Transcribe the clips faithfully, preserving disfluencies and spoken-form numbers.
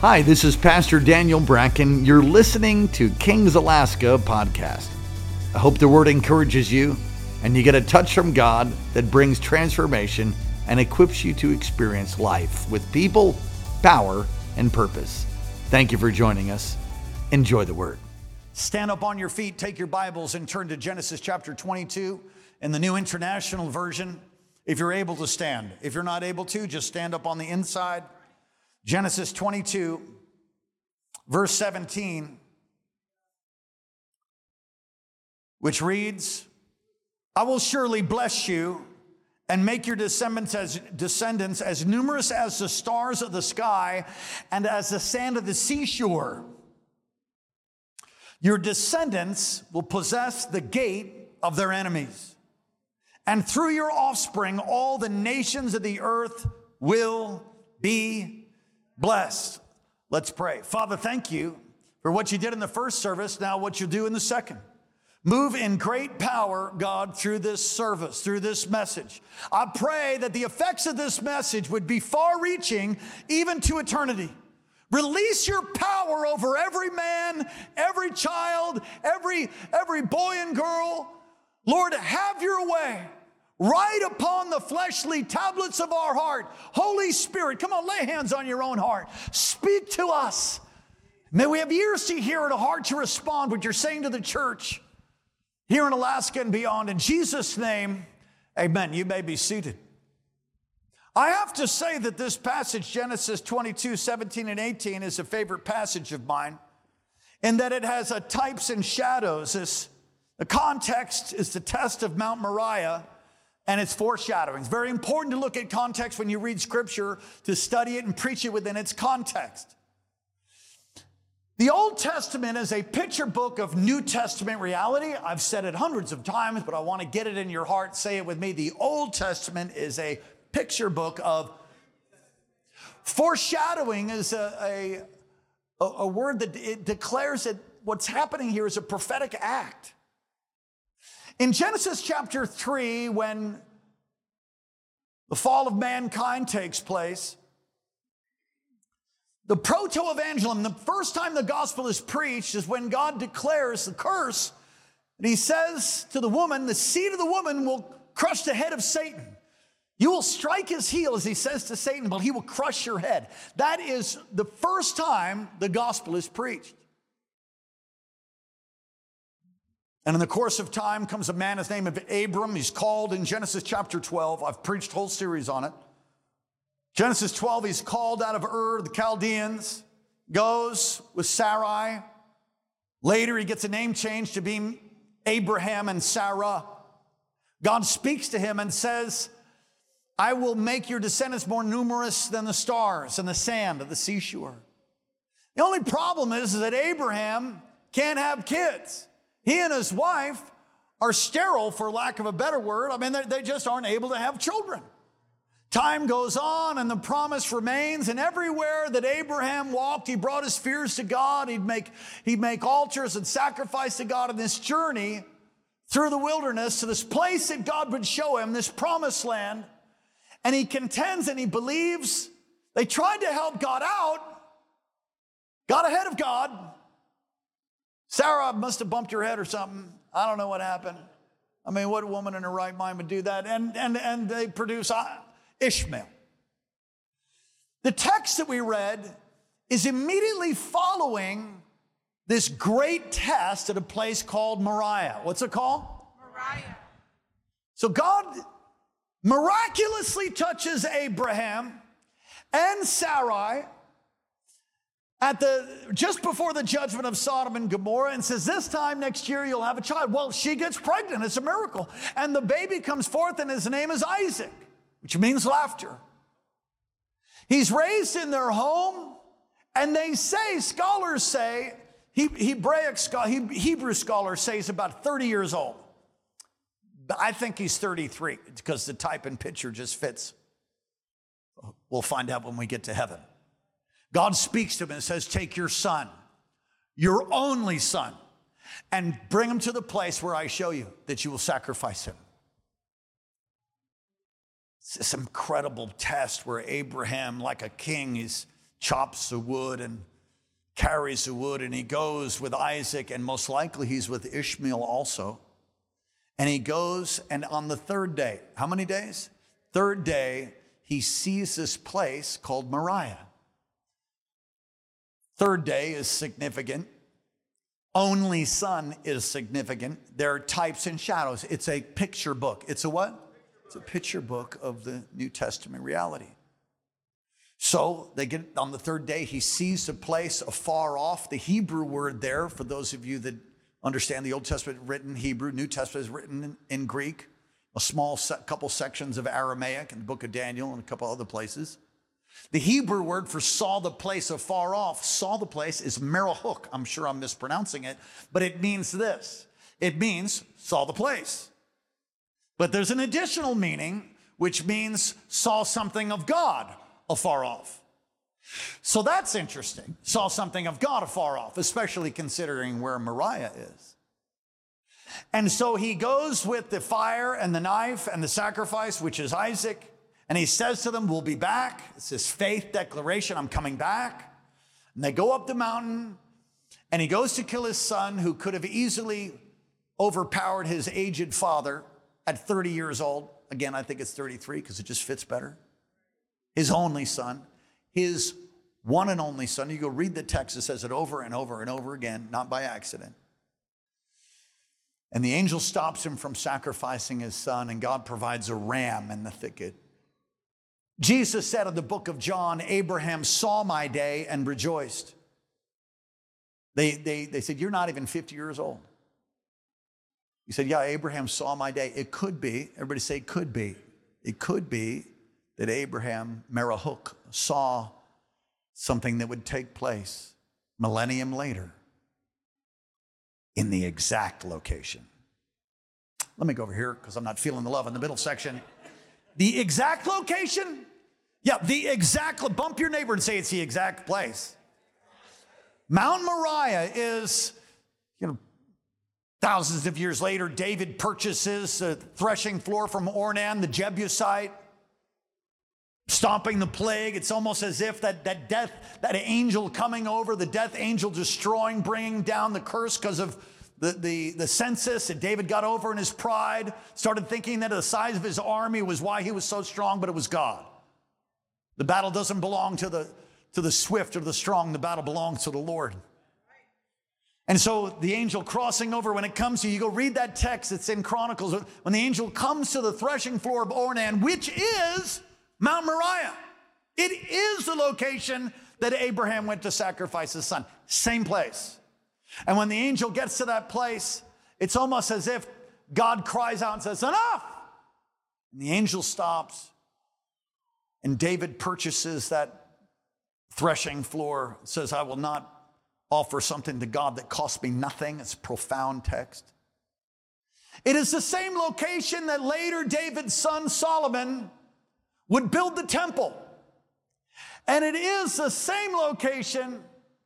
Hi, this is Pastor Daniel Bracken. You're listening to Kings Alaska podcast. I hope the word encourages you and you get a touch from God that brings transformation and equips you to experience life with people, power, and purpose. Thank you for joining us. Enjoy the word. Stand up on your feet, take your Bibles, and turn to Genesis chapter twenty-two in the New International Version. If you're able to stand. If you're not able to, just stand up on the inside. Genesis twenty-two, verse seventeen, which reads, I will surely bless you and make your descendants as, descendants as numerous as the stars of the sky and as the sand of the seashore. Your descendants will possess the gate of their enemies. And through your offspring, all the nations of the earth will be blessed. Let's pray. Father, thank you for what you did in the first service, now what you'll do in the second. Move in great power, God, through this service, through this message. I pray that the effects of this message would be far-reaching, even to eternity. Release your power over every man, every child, every, every boy and girl. Lord, have your way. Write upon the fleshly tablets of our heart. Holy Spirit, come on, lay hands on your own heart. Speak to us. May we have ears to hear and a heart to respond what you're saying to the church here in Alaska and beyond. In Jesus' name, amen. You may be seated. I have to say that this passage, Genesis twenty-two, seventeen, and eighteen, is a favorite passage of mine in that it has a types and shadows. This, the context is the test of Mount Moriah, and it's foreshadowing. It's very important to look at context when you read Scripture, to study it and preach it within its context. The Old Testament is a picture book of New Testament reality. I've said it hundreds of times, but I want to get it in your heart. Say it with me. The Old Testament is a picture book of foreshadowing. Is a, a, a word that it declares that what's happening here is a prophetic act. In Genesis chapter three, when the fall of mankind takes place, the proto-evangelium, the first time the gospel is preached, is when God declares the curse. And he says to the woman, the seed of the woman will crush the head of Satan. You will strike his heel, as he says to Satan, but he will crush your head. That is the first time the gospel is preached. And in the course of time comes a man, his name of Abram. He's called in Genesis chapter twelve. I've preached a whole series on it. Genesis twelve, he's called out of Ur, the Chaldeans, goes with Sarai. Later, he gets a name change to be Abraham and Sarah. God speaks to him and says, I will make your descendants more numerous than the stars and the sand of the seashore. The only problem is that Abraham can't have kids. He and his wife are sterile, for lack of a better word. I mean, they, they just aren't able to have children. Time goes on and the promise remains, and everywhere that Abraham walked, he brought his fears to God. He'd make, he'd make altars and sacrifice to God in this journey through the wilderness to this place that God would show him, this promised land. And he contends and he believes. They tried to help God out, got ahead of God. Sarah must have bumped her head or something. I don't know what happened. I mean, what woman in her right mind would do that? And, and, and they produce Ishmael. The text that we read is immediately following this great test at a place called Moriah. What's it called? Moriah. So God miraculously touches Abraham and Sarai at the just before the judgment of Sodom and Gomorrah, and says, this time next year you'll have a child. Well, she gets pregnant. It's a miracle. And the baby comes forth, and his name is Isaac, which means laughter. He's raised in their home, and they say, scholars say, Hebraic, Hebrew scholars say he's about thirty years old. I think he's thirty-three, because the type and picture just fits. We'll find out when we get to heaven. God speaks to him and says, take your son, your only son, and bring him to the place where I show you that you will sacrifice him. It's this incredible test where Abraham, like a king, is chops the wood and carries the wood, and he goes with Isaac, and most likely he's with Ishmael also. And he goes, and on the third day, how many days? Third day, he sees this place called Moriah. Third day is significant. Only son is significant. There are types and shadows. It's a picture book. It's a what? It's a picture book of the New Testament reality. So they get on the third day, he sees a place afar off. The Hebrew word there, for those of you that understand the Old Testament written Hebrew, New Testament is written in, in Greek, a small se- couple sections of Aramaic in the book of Daniel and a couple other places. The Hebrew word for saw the place afar off, saw the place, is merahuk. I'm sure I'm mispronouncing it, but it means this. It means saw the place. But there's an additional meaning, which means saw something of God afar off. So that's interesting. Saw something of God afar off, especially considering where Moriah is. And so he goes with the fire and the knife and the sacrifice, which is Isaac, and he says to them, we'll be back. It's this faith declaration, I'm coming back. And they go up the mountain, and he goes to kill his son, who could have easily overpowered his aged father at thirty years old. Again, I think it's thirty-three because it just fits better. His only son, his one and only son. You go read the text, it says it over and over and over again, not by accident. And the angel stops him from sacrificing his son, and God provides a ram in the thicket. Jesus said in the book of John, Abraham saw my day and rejoiced. They, they, they said, you're not even fifty years old. He said, yeah, Abraham saw my day. It could be, everybody say it could be. It could be that Abraham, merahuk, saw something that would take place millennium later in the exact location. Let me go over here because I'm not feeling the love in the middle section. The exact location? Yeah, the exact, bump your neighbor and say it's the exact place. Mount Moriah is, you know, thousands of years later, David purchases a threshing floor from Ornan, the Jebusite, stomping the plague. It's almost as if that, that death, that angel coming over, the death angel destroying, bringing down the curse because of the, the, the census that David got over in his pride, started thinking that the size of his army was why he was so strong, but it was God. The battle doesn't belong to the, to the swift or the strong. The battle belongs to the Lord. And so the angel crossing over, when it comes to, you go read that text, it's in Chronicles, when the angel comes to the threshing floor of Ornan, which is Mount Moriah. It is the location that Abraham went to sacrifice his son. Same place. And when the angel gets to that place, it's almost as if God cries out and says, enough! And the angel stops, and David purchases that threshing floor, says, I will not offer something to God that cost me nothing. It's a profound text. It is the same location that later David's son Solomon would build the temple. And it is the same location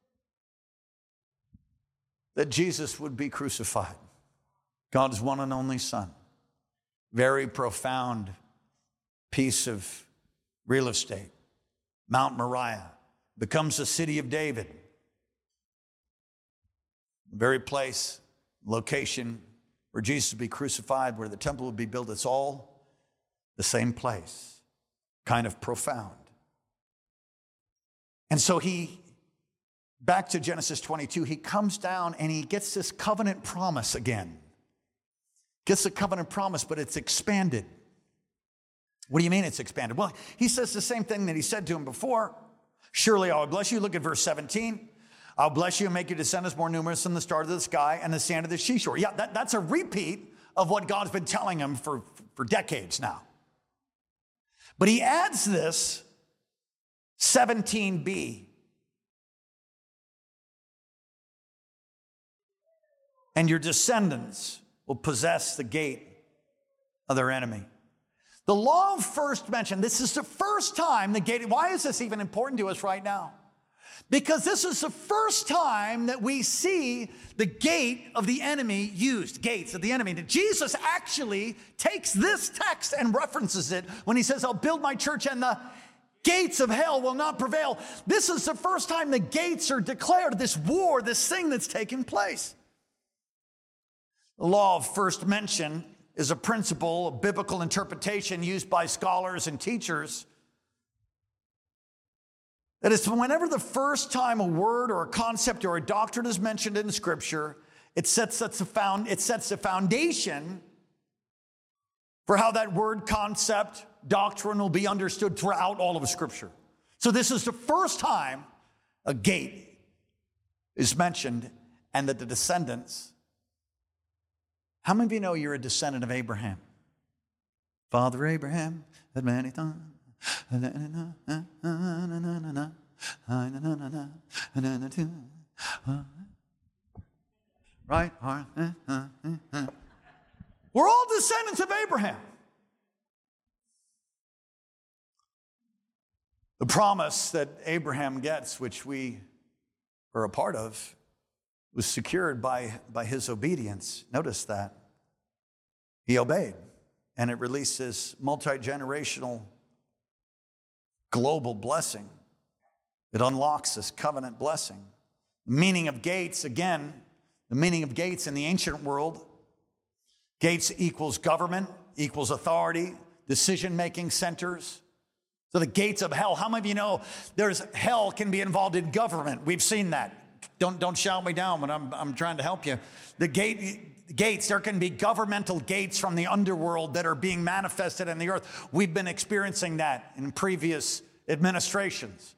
that Jesus would be crucified. God's one and only son. Very profound piece of real estate. Mount Moriah becomes the city of David. The very place, location where Jesus would be crucified, where the temple would be built. It's all the same place. Kind of profound. And so he, back to Genesis twenty-two, he comes down and he gets this covenant promise again. Gets the covenant promise, but it's expanded. What do you mean it's expanded? Well, he says the same thing that he said to him before. Surely I will bless you. Look at verse seventeen. I'll bless you and make your descendants more numerous than the stars of the sky and the sand of the seashore. Yeah, that, that's a repeat of what God's been telling him for, for decades now. But he adds this seventeen b. And your descendants will possess the gate of their enemy. The law of first mention, this is the first time the gate, why is this even important to us right now? Because this is the first time that we see the gate of the enemy used, gates of the enemy. And Jesus actually takes this text and references it when he says, I'll build my church and the Gates of hell will not prevail. This is the first time the gates are declared, this war, this thing that's taking place. The law of first mention is a principle of biblical interpretation used by scholars and teachers. That is, whenever the first time a word or a concept or a doctrine is mentioned in Scripture, it sets, sets a found, it sets the foundation for how that word, concept, doctrine will be understood throughout all of Scripture. So this is the first time a gate is mentioned, and that the descendants. How many of you know you're a descendant of Abraham? Father Abraham had many times. Right? We're all descendants of Abraham. The promise that Abraham gets, which we are a part of, was secured by, by his obedience. Notice that. He obeyed, and it releases multi-generational global blessing. It unlocks this covenant blessing. The meaning of gates, again, the meaning of gates in the ancient world, gates equals government, equals authority, decision-making centers. So the gates of hell, how many of you know there's hell can be involved in government? We've seen that. Don't, don't shout me down when I'm, I'm trying to help you. The gate, gates, there can be governmental gates from the underworld that are being manifested in the earth. We've been experiencing that in previous administrations.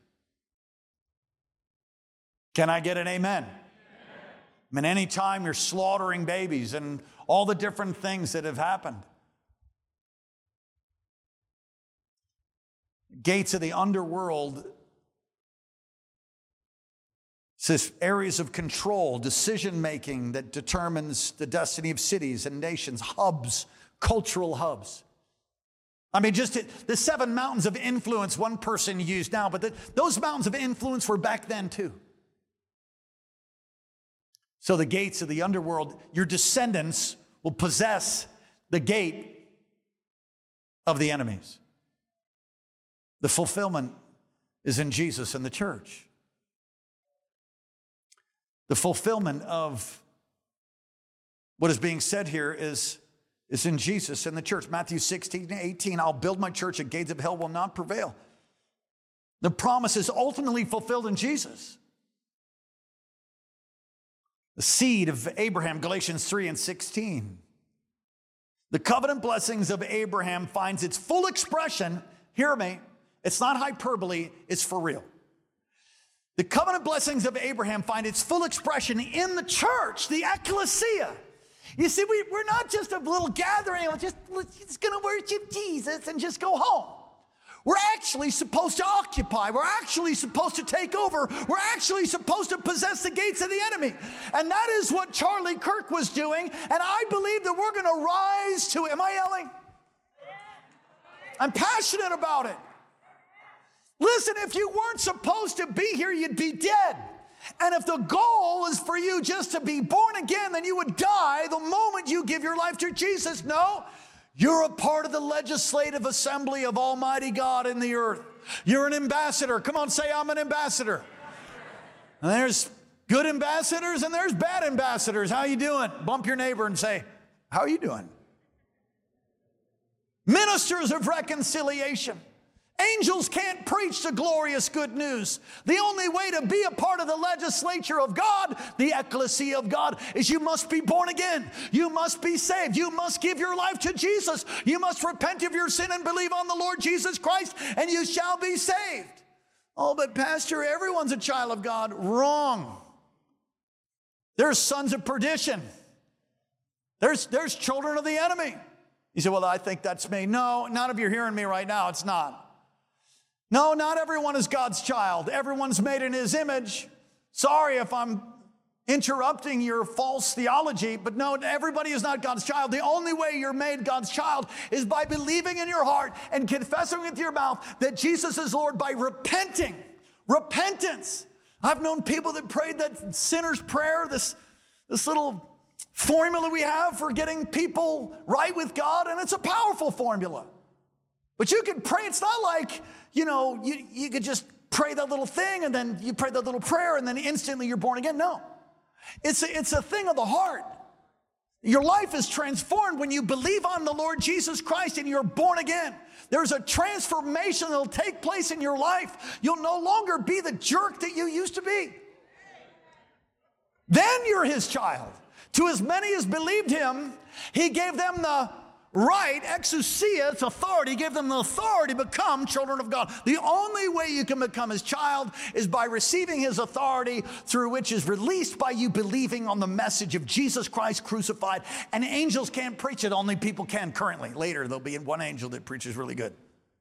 Can I get an amen? I mean, anytime you're slaughtering babies and all the different things that have happened. Gates of the underworld, says areas of control, decision-making that determines the destiny of cities and nations, hubs, cultural hubs. I mean, just the seven mountains of influence one person used now, but the, those mountains of influence were back then too. So the gates of the underworld, your descendants will possess the gate of the enemies. The fulfillment is in Jesus and the church. The fulfillment of what is being said here is, is in Jesus and the church. Matthew sixteen, eighteen, I'll build my church, and gates of hell will not prevail. The promise is ultimately fulfilled in Jesus. The seed of Abraham, Galatians three and sixteen. The covenant blessings of Abraham finds its full expression, hear me, it's not hyperbole, it's for real. The covenant blessings of Abraham find its full expression in the church, the ecclesia. You see, we, we're not just a little gathering, we're just, we're just going to worship Jesus and just go home. We're actually supposed to occupy. We're actually supposed to take over. We're actually supposed to possess the gates of the enemy. And that is what Charlie Kirk was doing. And I believe that we're going to rise to it. Am I yelling? I'm passionate about it. Listen, if you weren't supposed to be here, you'd be dead. And if the goal is for you just to be born again, then you would die the moment you give your life to Jesus. No, you're a part of the legislative assembly of Almighty God in the earth. You're an ambassador. Come on, say, I'm an ambassador. And there's good ambassadors and there's bad ambassadors. How you doing? Bump your neighbor and say, how are you doing? Ministers of reconciliation. Angels can't preach the glorious good news. The only way to be a part of the legislature of God, the ecclesia of God, is you must be born again. You must be saved. You must give your life to Jesus. You must repent of your sin and believe on the Lord Jesus Christ, and you shall be saved. Oh, but Pastor, everyone's a child of God. Wrong. There's sons of perdition. There's, there's children of the enemy. You say, well, I think that's me. No, none of you are hearing me right now. It's not. No, not everyone is God's child. Everyone's made in his image. Sorry if I'm interrupting your false theology, but no, everybody is not God's child. The only way you're made God's child is by believing in your heart and confessing with your mouth that Jesus is Lord, by repenting. Repentance. I've known people that prayed that sinner's prayer, this, this little formula we have for getting people right with God, and it's a powerful formula. But you could pray. It's not like, you know, you, you could just pray that little thing and then you pray that little prayer and then instantly you're born again. No. It's a, it's a thing of the heart. Your life is transformed when you believe on the Lord Jesus Christ and you're born again. There's a transformation that will take place in your life. You'll no longer be the jerk that you used to be. Then you're his child. To as many as believed him, he gave them the right, exousia, it's authority, he gave them the authority to become children of God. The only way you can become his child is by receiving his authority, through which is released by you believing on the message of Jesus Christ crucified. And angels can't preach it, only people can currently. Later, there'll be one angel that preaches really good.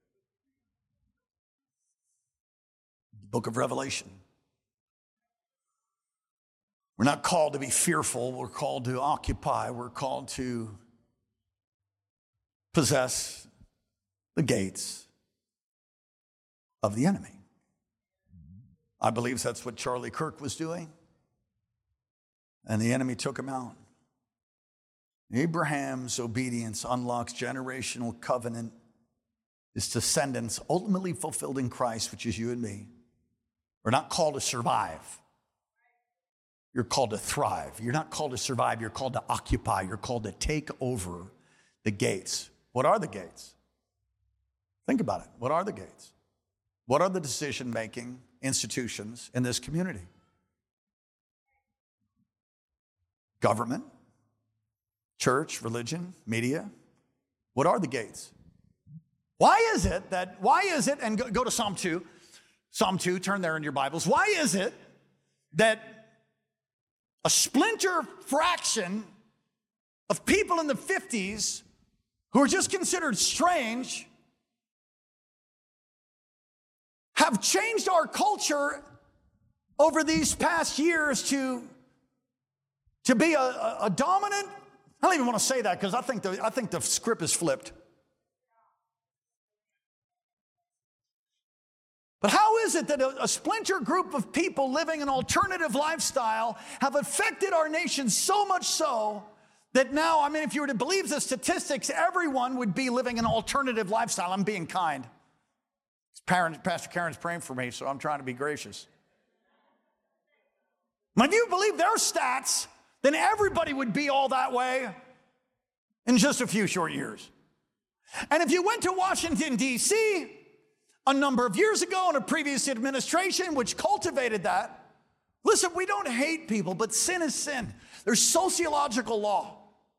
Book of Revelation. We're not called to be fearful. We're called to occupy. We're called to possess the gates of the enemy. I believe that's what Charlie Kirk was doing. And the enemy took him out. Abraham's obedience unlocks generational covenant, his descendants ultimately fulfilled in Christ, which is you and me. We're not called to survive. You're called to thrive. You're not called to survive. You're called to occupy. You're called to take over the gates. What are the gates? Think about it. What are the gates? What are the decision-making institutions in this community? Government, church, religion, media. What are the gates? Why is it that, why is it, and go, go to Psalm two, Psalm two, turn there in your Bibles. Why is it that a splinter fraction of people in the fifties who are just considered strange have changed our culture over these past years to, to be a, a, a dominant? I don't even want to say that because I think the, I think the script is flipped. But how is it that a, a splinter group of people living an alternative lifestyle have affected our nation so much so that now, I mean, if you were to believe the statistics, everyone would be living an alternative lifestyle? I'm being kind. Pastor Karen's praying for me, so I'm trying to be gracious. But if you believe their stats, then everybody would be all that way in just a few short years. And if you went to Washington, D C a number of years ago in a previous administration which cultivated that, listen, we don't hate people, but sin is sin. There's sociological law.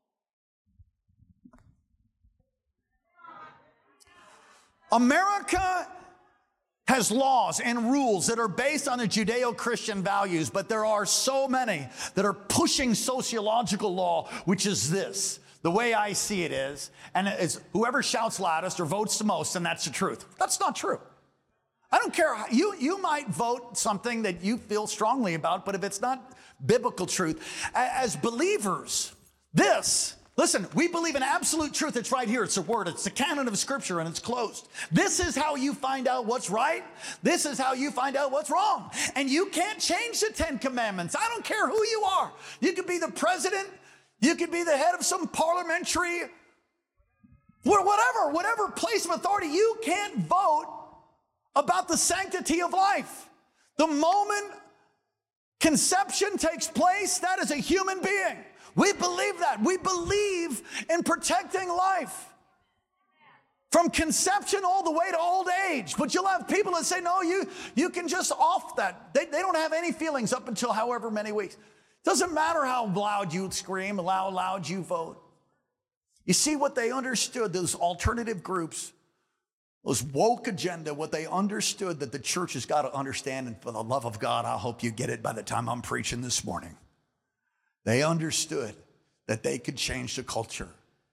America has laws and rules that are based on the Judeo-Christian values, but there are so many that are pushing sociological law, which is this. The way I see it is, and it's whoever shouts loudest or votes the most, and that's the truth. That's not true. I don't care. How, you, you might vote something that you feel strongly about, but if it's not biblical truth, as believers, this, listen, we believe in absolute truth. It's right here. It's a word. It's the canon of Scripture, and it's closed. This is how you find out what's right. This is how you find out what's wrong. And you can't change the Ten Commandments. I don't care who you are. You could be the president. You could be the head of some parliamentary, whatever, whatever place of authority. You can't vote about the sanctity of life. The moment conception takes place, that is a human being. We believe that. We believe in protecting life from conception all the way to old age. But you'll have people that say, no, you, you can just off that. They, they don't have any feelings up until however many weeks. Doesn't matter how loud you scream, how loud you vote. You see what they understood, those alternative groups, those woke agenda, what they understood that the church has got to understand, and for the love of God, I hope you get it by the time I'm preaching this morning. They understood that they could change the culture.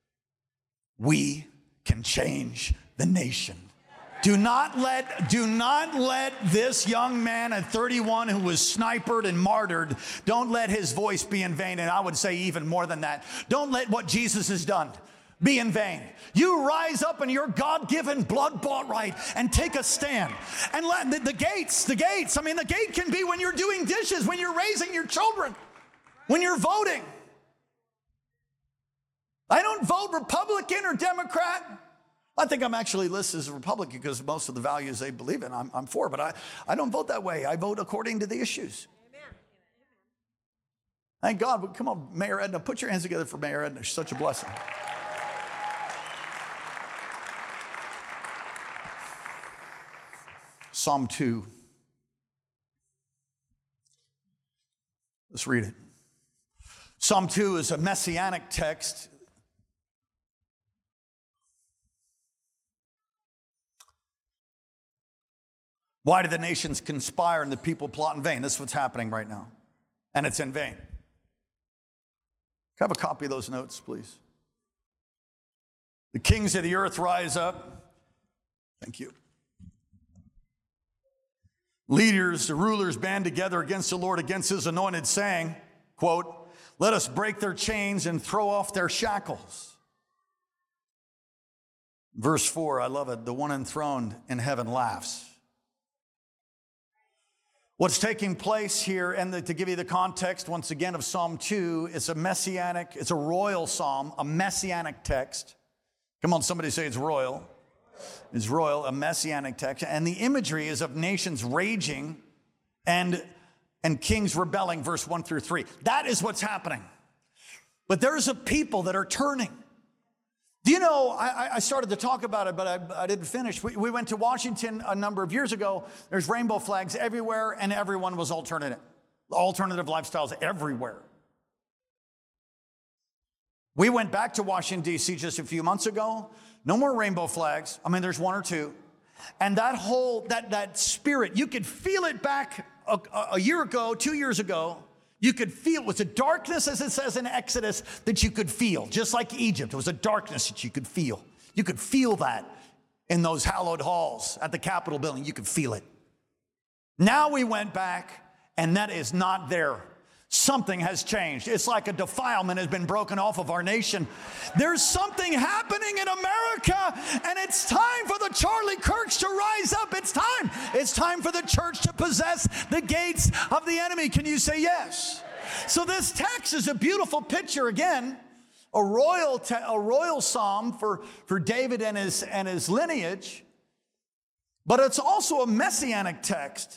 We can change the nation. Do not let, do not let this young man at thirty-one who was sniped and martyred, don't let his voice be in vain. And I would say even more than that. Don't let what Jesus has done be in vain. You rise up in your God-given, blood-bought right and take a stand. And let the, the gates, the gates, I mean, the gate can be when you're doing dishes, when you're raising your children, when you're voting. I don't vote Republican or Democrat. I think I'm actually listed as a Republican because most of the values they believe in, I'm, I'm for, but I, I don't vote that way. I vote according to the issues. Amen. Thank God. Come on, Mayor Edna, put your hands together for Mayor Edna. She's such a blessing. Psalm two. Let's read it. Psalm two is a messianic text. Why do the nations conspire and the people plot in vain? This is what's happening right now. And it's in vain. Can I have a copy of those notes, please? The kings of the earth rise up. Thank you. Leaders, the rulers band together against the Lord, against his anointed, saying, quote, let us break their chains and throw off their shackles. Verse four, I love it. The one enthroned in heaven laughs. What's taking place here, and the, to give you the context once again of Psalm two, it's a messianic, it's a royal psalm, a messianic text. Come on, somebody say it's royal. It's royal, a messianic text. And the imagery is of nations raging and, and kings rebelling, verse one through three. That is what's happening. But there's a people that are turning. Do you know, I, I started to talk about it, but I, I didn't finish. We, we went to Washington a number of years ago. There's rainbow flags everywhere, and everyone was alternative. Alternative lifestyles everywhere. We went back to Washington, D C just a few months ago. No more rainbow flags. I mean, there's one or two. And that whole, that, that spirit, you could feel it back a, a year ago, two years ago. You could feel, it was a darkness, as it says in Exodus, that you could feel. Just like Egypt, it was a darkness that you could feel. You could feel that in those hallowed halls at the Capitol building. You could feel it. Now we went back, and that is not there. Something has changed. It's like a defilement has been broken off of our nation. There's something happening in America, and it's time for the Charlie Kirks to rise up. It's time. It's time for the church to possess the gates of the enemy. Can you say yes? So this text is a beautiful picture, again, a royal, te- a royal psalm for, for David and his, and his lineage, but it's also a messianic text.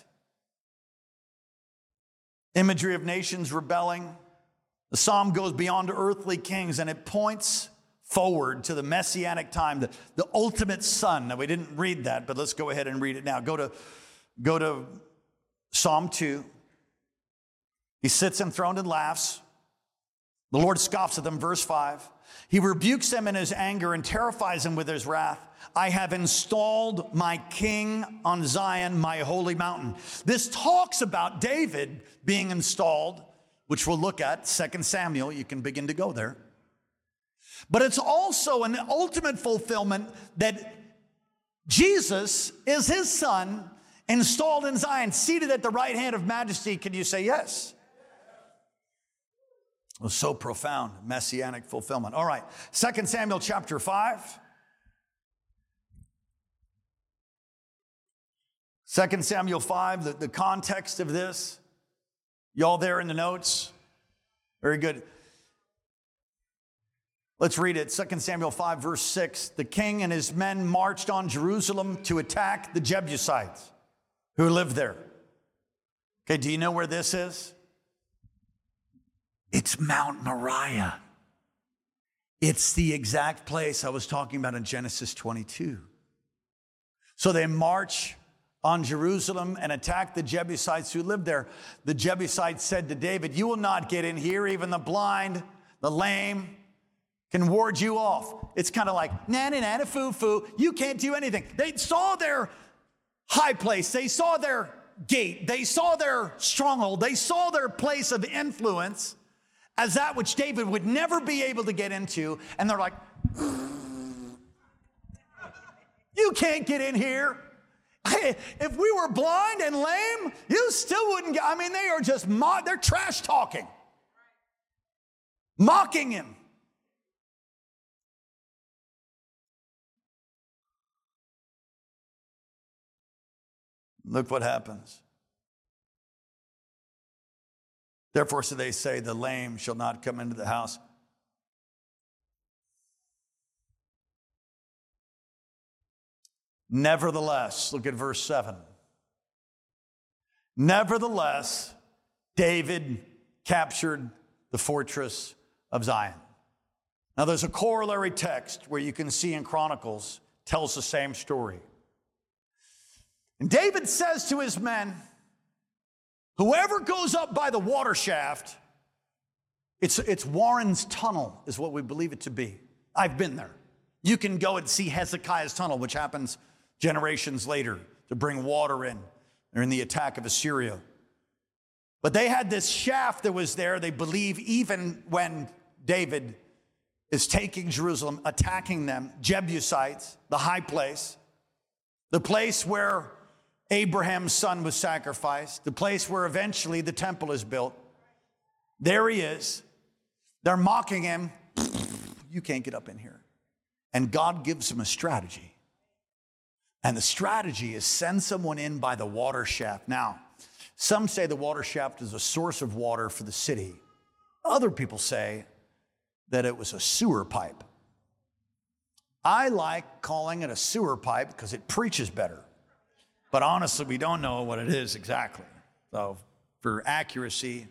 Imagery of nations rebelling. The psalm goes beyond earthly kings, and it points forward to the messianic time, the, the ultimate son. Now, we didn't read that, but let's go ahead and read it now. Go to, go to Psalm two. He sits enthroned and laughs. The Lord scoffs at them, verse five. He rebukes them in his anger and terrifies them with his wrath. I have installed my king on Zion, my holy mountain. This talks about David being installed, which we'll look at, Second Samuel. You can begin to go there. But it's also an ultimate fulfillment that Jesus is his son, installed in Zion, seated at the right hand of majesty. Can you say yes? It was so profound, messianic fulfillment. All right, Second Samuel chapter five. Second Samuel five, the, the context of this. Y'all there in the notes? Very good. Let's read it. Second Samuel five, verse six. The king and his men marched on Jerusalem to attack the Jebusites who lived there. Okay, do you know where this is? It's Mount Moriah. It's the exact place I was talking about in Genesis twenty-two. So they march on Jerusalem and attack the Jebusites who lived there. The Jebusites said to David, you will not get in here. Even the blind, the lame can ward you off. It's kind of like, na na na, foo foo. You can't do anything. They saw their high place. They saw their gate. They saw their stronghold. They saw their place of influence as that which David would never be able to get into. And they're like, you can't get in here. If we were blind and lame, you still wouldn't get. I mean, they are just, mock, they're trash talking, mocking him. Look what happens. Therefore, so they say, the lame shall not come into the house. Nevertheless, look at verse seven. Nevertheless, David captured the fortress of Zion. Now, there's a corollary text where you can see in Chronicles tells the same story. And David says to his men, whoever goes up by the water shaft, it's, it's Warren's tunnel is what we believe it to be. I've been there. You can go and see Hezekiah's tunnel, which happens generations later to bring water in during the attack of Assyria. But they had this shaft that was there, they believe, even when David is taking Jerusalem, attacking them, Jebusites, the high place, the place where Abraham's son was sacrificed, the place where eventually the temple is built. There he is. They're mocking him. You can't get up in here. And God gives him a strategy. And the strategy is send someone in by the water shaft. Now, some say the water shaft is a source of water for the city. Other people say that it was a sewer pipe. I like calling it a sewer pipe because it preaches better. But honestly, we don't know what it is exactly. So for accuracy,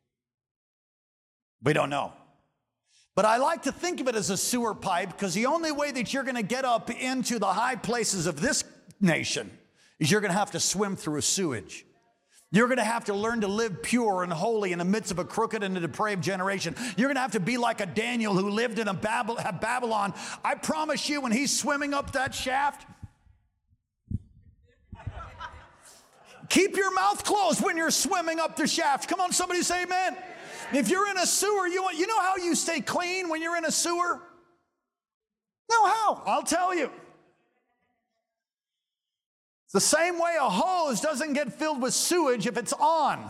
we don't know. But I like to think of it as a sewer pipe because the only way that you're going to get up into the high places of this nation is you're going to have to swim through a sewage. You're going to have to learn to live pure and holy in the midst of a crooked and a depraved generation. You're going to have to be like a Daniel who lived in a Babylon. I promise you, when he's swimming up that shaft, keep your mouth closed when you're swimming up the shaft. Come on, somebody say amen. If you're in a sewer, you, want, you know how you stay clean when you're in a sewer? No, how? I'll tell you. It's the same way a hose doesn't get filled with sewage if it's on.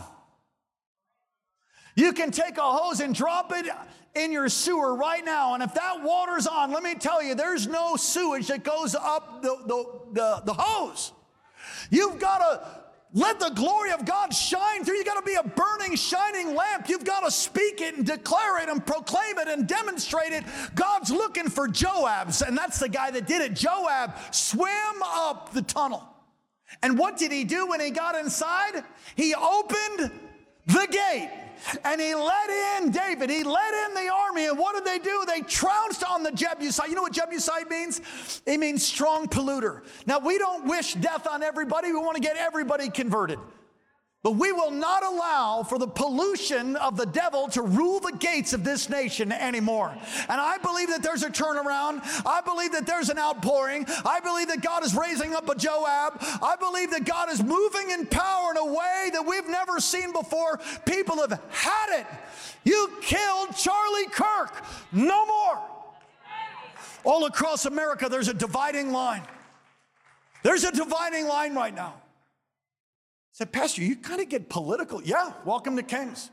You can take a hose and drop it in your sewer right now, and if that water's on, let me tell you, there's no sewage that goes up the, the, the, the hose. You've got to let the glory of God shine through. You've got to be a burning, shining lamp. You've got to speak it and declare it and proclaim it and demonstrate it. God's looking for Joabs, and that's the guy that did it. Joab swam up the tunnel. And what did he do when he got inside? He opened the gate and he let in David. He let in the army. And what did they do? They trounced on the Jebusite. You know what Jebusite means? It means strong polluter. Now, we don't wish death on everybody. We want to get everybody converted. But we will not allow for the pollution of the devil to rule the gates of this nation anymore. And I believe that there's a turnaround. I believe that there's an outpouring. I believe that God is raising up a Joab. I believe that God is moving in power in a way that we've never seen before. People have had it. You killed Charlie Kirk. No more. All across America, there's a dividing line. There's a dividing line right now. I said, Pastor, you kind of get political. Yeah, welcome to Kings.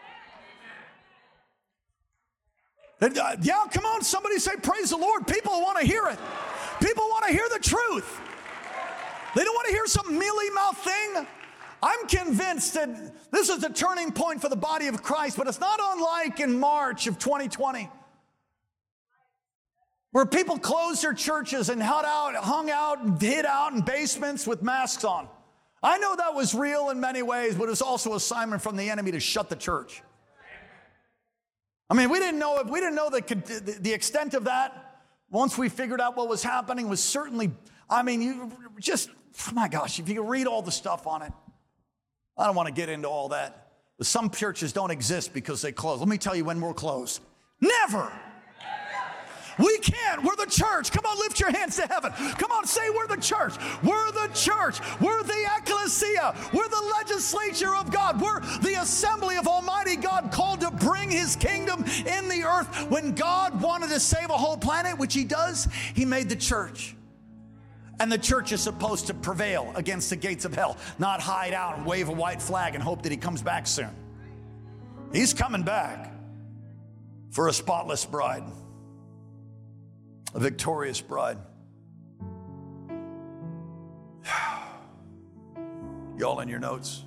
And, uh, yeah, come on, somebody say, praise the Lord. People want to hear it. People want to hear the truth. They don't want to hear some mealy-mouth thing. I'm convinced that this is a turning point for the body of Christ, but it's not unlike in March of twenty twenty, where people closed their churches and hung out, hung out and hid out in basements with masks on. I know that was real in many ways, but it was also an assignment from the enemy to shut the church. I mean, we didn't know if we didn't know the, the extent of that. Once we figured out what was happening, was certainly, I mean, you just, oh my gosh, if you read all the stuff on it, I don't want to get into all that. But some churches don't exist because they close. Let me tell you when we'll close. Never. We can't. We're the church. Come on, lift your hands to heaven. Come on, say we're the church. We're the church. We're the ecclesia. We're the legislature of God. We're the assembly of Almighty God called to bring his kingdom in the earth. When God wanted to save a whole planet, which he does, he made the church. And the church is supposed to prevail against the gates of hell, not hide out and wave a white flag and hope that he comes back soon. He's coming back for a spotless bride. A victorious bride. Y'all in your notes?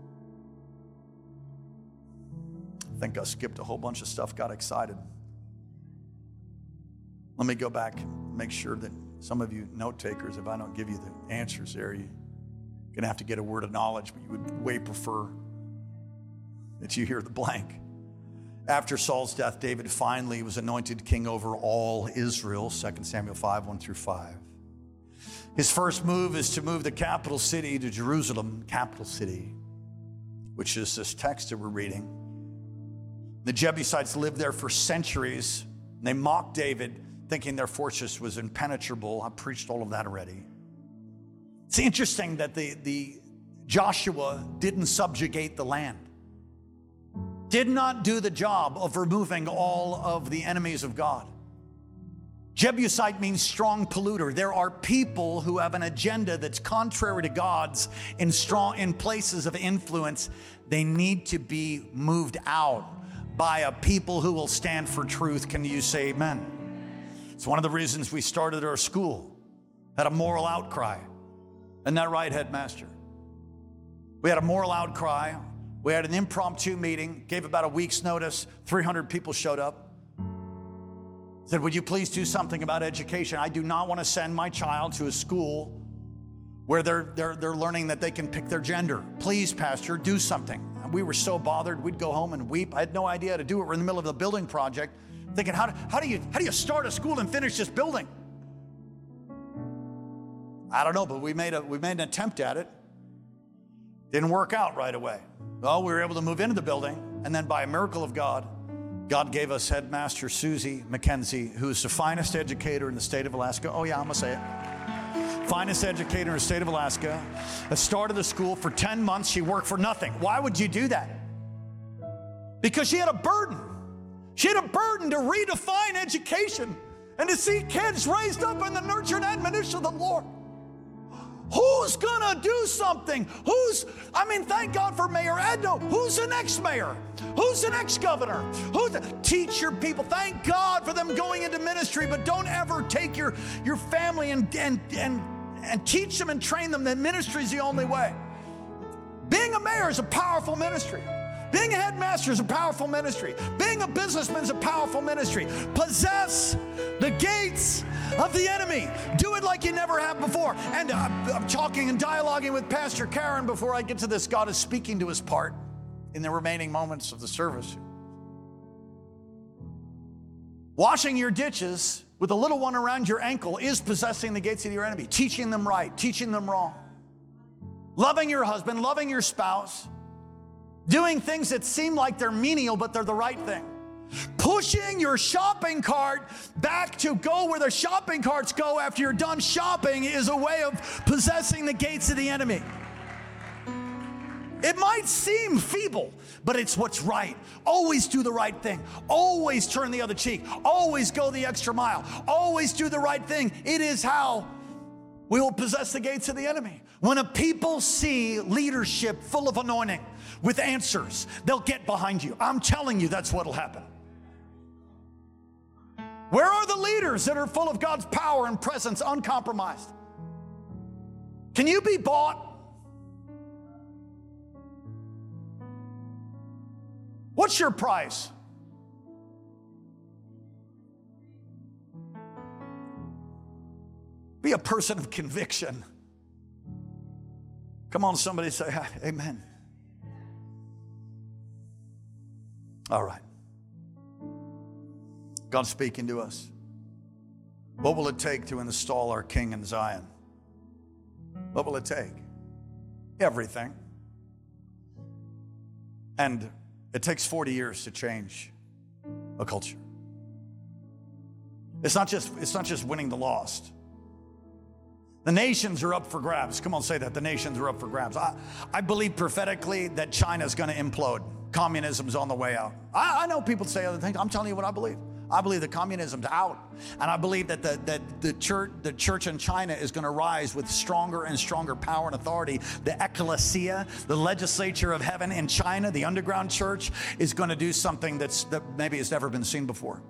I think I skipped a whole bunch of stuff, got excited. Let me go back and make sure that Some of you note takers, if I don't give you the answers there, you're going to have to get a word of knowledge, but you would way prefer that you hear the blank. After Saul's death, David finally was anointed king over all Israel, Second Samuel five, one through five. His first move is to move the capital city to Jerusalem, capital city, which is this text that we're reading. The Jebusites lived there for centuries. And they mocked David, thinking their fortress was impenetrable. I preached all of that already. It's interesting that the, the Joshua didn't subjugate the land, did not do the job of removing all of the enemies of God. Jebusite means strong polluter. There are people who have an agenda that's contrary to God's in strong in places of influence. They need to be moved out by a people who will stand for truth. Can you say amen? It's one of the reasons we started our school, had a moral outcry. Isn't that right, headmaster? We had a moral outcry. We had an impromptu meeting, gave about a week's notice. three hundred people showed up. Said, would you please do something about education? I do not want to send my child to a school where they're, they're, they're learning that they can pick their gender. Please, pastor, do something. And we were so bothered, we'd go home and weep. I had no idea how to do it. We're in the middle of the building project, thinking, how do, how do you how do you start a school and finish this building? I don't know, but we made a we made an attempt at it. Didn't work out right away. Well, we were able to move into the building, and then by a miracle of God, God gave us Headmaster Susie McKenzie, who is the finest educator in the state of Alaska. Oh yeah, I'm gonna say it. Finest educator in the state of Alaska. That started the school for ten months. She worked for nothing. Why would you do that? Because she had a burden. She had a burden to redefine education and to see kids raised up in the nurture and admonition of the Lord. Who's gonna do something? Who's, I mean, thank God for Mayor Edno. Who's the next mayor? Who's the next governor? Who's the, teach your people. Thank God for them going into ministry, but don't ever take your, your family and, and, and, and teach them and train them that ministry is the only way. Being a mayor is a powerful ministry. Being a headmaster is a powerful ministry. Being a businessman is a powerful ministry. Possess the gates of the enemy. Do it like you never have before. And I'm, I'm talking and dialoguing with Pastor Karen before I get to this. God is speaking to his part in the remaining moments of the service. Washing your ditches with a little one around your ankle is possessing the gates of your enemy. Teaching them right, teaching them wrong. Loving your husband, loving your spouse. Doing things that seem like they're menial, but they're the right thing. Pushing your shopping cart back to go where the shopping carts go after you're done shopping is a way of possessing the gates of the enemy. It might seem feeble, but it's what's right. Always do the right thing. Always turn the other cheek. Always go the extra mile. Always do the right thing. It is how we will possess the gates of the enemy. When a people see leadership full of anointing with answers, they'll get behind you. I'm telling you, that's what'll happen. Where are the leaders that are full of God's power and presence, uncompromised? Can you be bought? What's your price? Be a person of conviction. Come on, somebody say amen. All right. God's speaking to us. What will it take to install our King in Zion? What will it take? Everything. And it takes forty years to change a culture. It's not just, it's not just winning the lost. The nations are up for grabs. Come on, say that. The nations are up for grabs. I, I believe prophetically that China's going to implode. Communism's on the way out. I, I know people say other things. I'm telling you what I believe. I believe that communism's out. And I believe that the, that the church, the church in China is going to rise with stronger and stronger power and authority. The ecclesia, the legislature of heaven in China, the underground church, is going to do something that's, that maybe has never been seen before.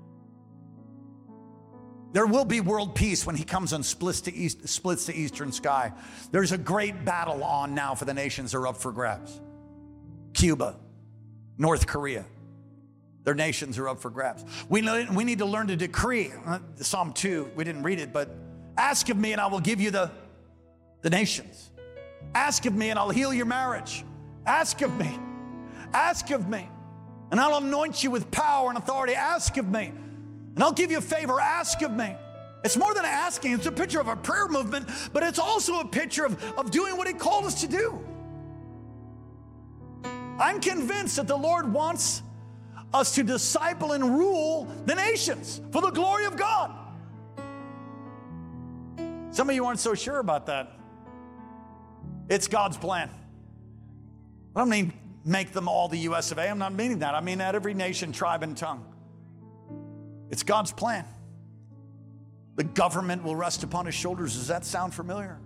There will be world peace when he comes and splits the, east, splits the eastern sky. There's a great battle on now for the nations that are up for grabs. Cuba, North Korea, their nations are up for grabs. We, we need to learn to decree. Uh, Psalm two, we didn't read it, but Ask of me and I will give you the, the nations. Ask of me and I'll heal your marriage. Ask of me. Ask of me. And I'll anoint you with power and authority. Ask of me. And I'll give you a favor. Ask of me. It's more than asking. It's a picture of a prayer movement, but it's also a picture of, of doing what he called us to do. I'm convinced that the Lord wants us to disciple and rule the nations for the glory of God. Some of you aren't so sure about that. It's God's plan. I don't mean make them all the U S of A. I'm not meaning that. I mean at every nation, tribe, and tongue. It's God's plan. The government will rest upon his shoulders. Does that sound familiar?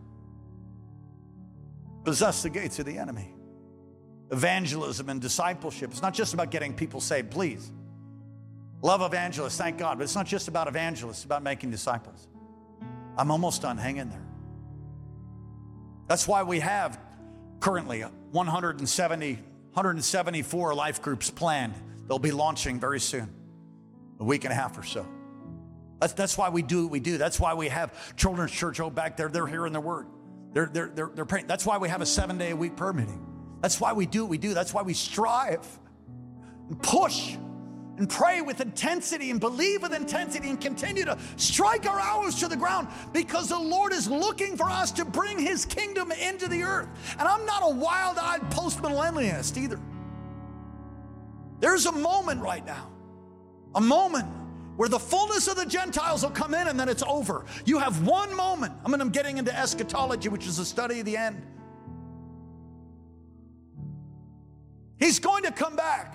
Possess the gates of the enemy. Evangelism and discipleship. It's not just about getting people saved, please. Love evangelists, thank God. But it's not just about evangelists, it's about making disciples. I'm almost done. Hang in there. That's why we have currently one hundred seventy, one hundred seventy-four life groups planned. They'll be launching very soon, a week and a half or so. That's, that's why we do what we do. That's why we have Children's Church oh, back there. They're hearing the word. They're, they're, they're, they're praying. That's why we have a seven-day-a-week prayer meeting. That's why we do what we do. That's why we strive and push and pray with intensity and believe with intensity and continue to strike our hours to the ground because the Lord is looking for us to bring his kingdom into the earth. And I'm not a wild-eyed post-millennialist either. There's a moment right now, a moment where the fullness of the Gentiles will come in and then it's over. You have one moment. I mean, I'm getting into eschatology, which is the study of the end. He's going to come back.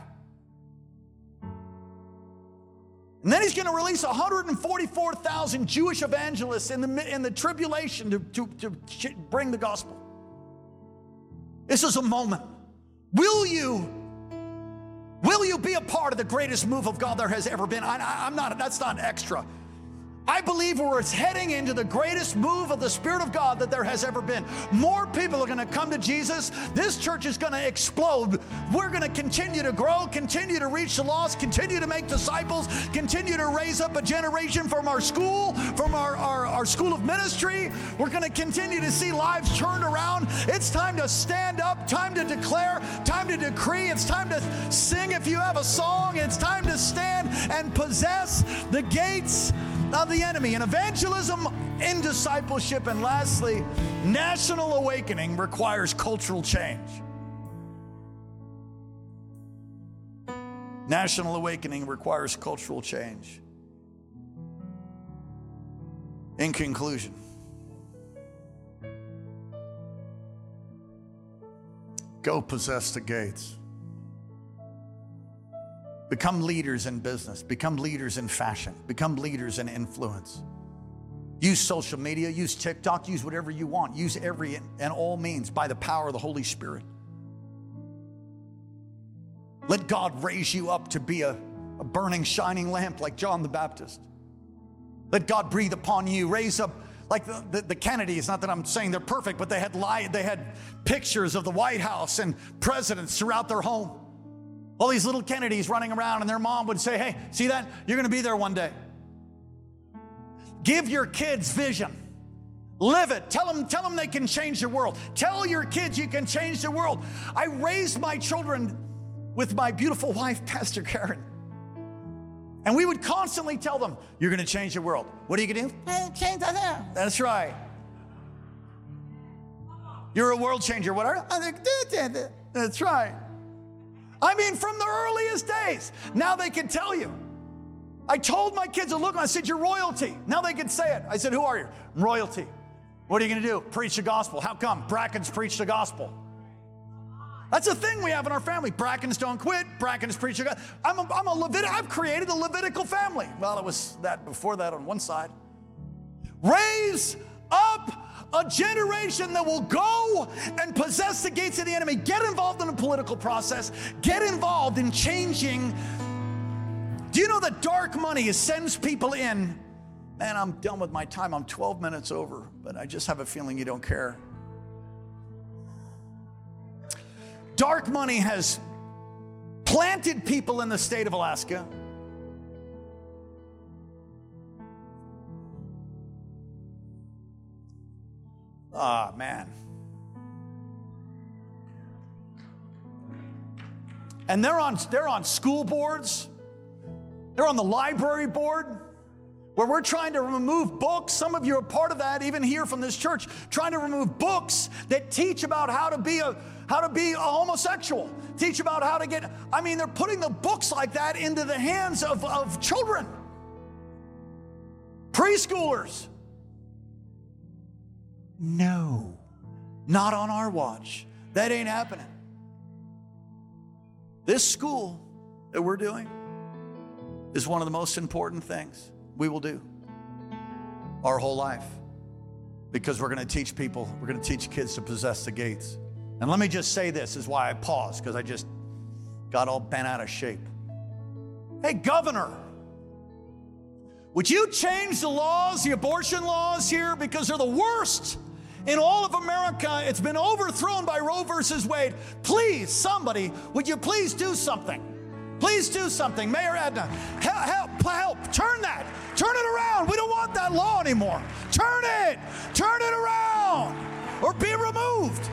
And then he's going to release one hundred forty-four thousand Jewish evangelists in the, in the tribulation to, to, to bring the gospel. This is a moment. Will you, will you be a part of the greatest move of God there has ever been? I, I, I'm not, that's not extra. I believe we're heading into the greatest move of the Spirit of God that there has ever been. More people are going to come to Jesus. This church is going to explode. We're going to continue to grow, continue to reach the lost, continue to make disciples, continue to raise up a generation from our school, from our, our, our school of ministry. We're going to continue to see lives turned around. It's time to stand up, time to declare, time to decree. It's time to sing if you have a song. It's time to stand and possess the gates of the enemy. And evangelism in discipleship. And lastly, national awakening requires cultural change. National awakening requires cultural change. In conclusion, go possess the gates. Become leaders in business. Become leaders in fashion. Become leaders in influence. Use social media. Use TikTok. Use whatever you want. Use every and all means by the power of the Holy Spirit. Let God raise you up to be a, a burning, shining lamp like John the Baptist. Let God breathe upon you. Raise up like the, the, the Kennedys. Not that I'm saying they're perfect, but they had, li- they had pictures of the White House and presidents throughout their home. All these little Kennedys running around, and their mom would say, hey, see that? You're going to be there one day. Give your kids vision. Live it. Tell them, tell them they can change the world. Tell your kids you can change the world. I raised my children with my beautiful wife, Pastor Karen. And we would constantly tell them, you're going to change the world. What are you going to do? Change the world. That's right. You're a world changer. What are you? That's right. I mean, from the earliest days. Now they can tell you. I told my kids to look, and I said, you're royalty. Now they can say it. I said, who are you? I'm royalty. What are you going to do? Preach the gospel. How come? Brackens preach the gospel. That's a thing we have in our family. Brackens don't quit. Brackens preach the gospel. I'm a, I'm a Levit- I've created a Levitical family. Well, it was that before that on one side. Raise up a generation that will go and possess the gates of the enemy. Get involved in the political process. Get involved in changing. Do you know that dark money sends people in? Man, I'm done with my time. I'm twelve minutes over, but I just have a feeling you don't care. Dark money has planted people in the state of Alaska. Ah, man. And they're on, they're on school boards. They're on the library board where we're trying to remove books. Some of you are part of that, even here from this church, trying to remove books that teach about how to be a, how to be a homosexual, teach about how to get, I mean, they're putting the books like that into the hands of, of children, preschoolers. No, not on our watch. That ain't happening. This school that we're doing is one of the most important things we will do our whole life, because we're going to teach people, we're going to teach kids to possess the gates. And let me just say this is why I paused, because I just got all bent out of shape. Hey, governor, would you change the laws, the abortion laws here, because they're the worst in all of America? It's been overthrown by Roe versus Wade. Please, somebody, would you please do something? Please do something. Mayor Adna, help, help, help. Turn that. Turn it around. We don't want that law anymore. Turn it. Turn it around or be removed.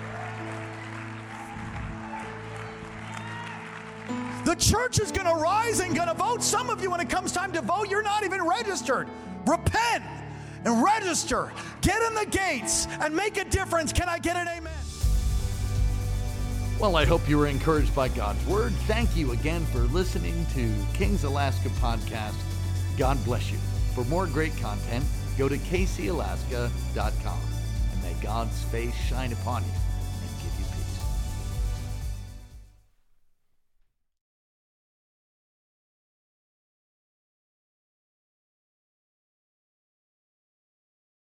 The church is going to rise and going to vote. Some of you, when it comes time to vote, you're not even registered. Repent and register. Get in the gates and make a difference. Can I get an amen? Well, I hope you were encouraged by God's word. Thank you again for listening to Kings Alaska Podcast. God bless you. For more great content, go to k c alaska dot com, and may God's face shine upon you.